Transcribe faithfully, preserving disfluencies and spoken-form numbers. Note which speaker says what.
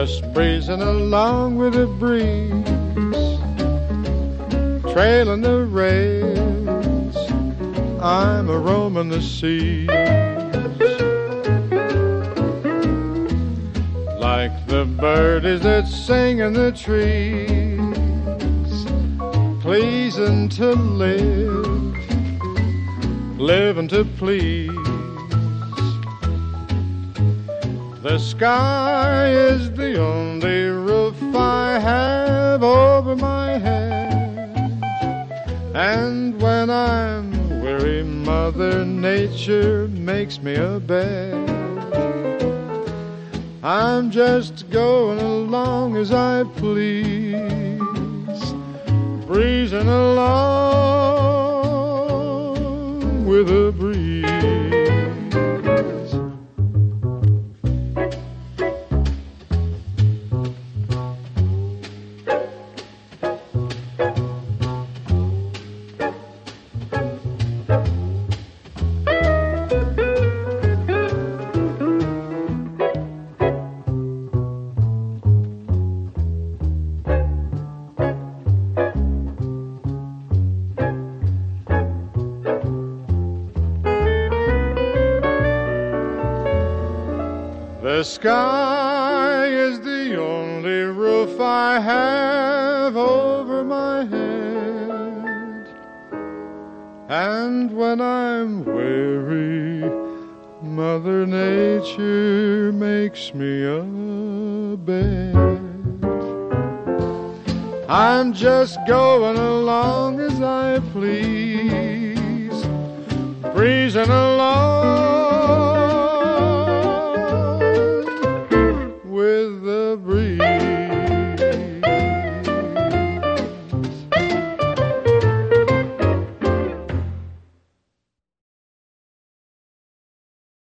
Speaker 1: just breezing along with the breeze, trailing the rails, I'm a roaming the seas. Like the birdies that sing in the trees, pleasing to live, living to please. The sky is the only roof I have over my head, and when I'm weary, Mother Nature makes me a bed. I'm just going along as I please, breezing along with a breeze. The sky is the only roof I have over my head, and when I'm weary, Mother Nature makes me a bed. I'm just going along as I please, breezing along with the breeze.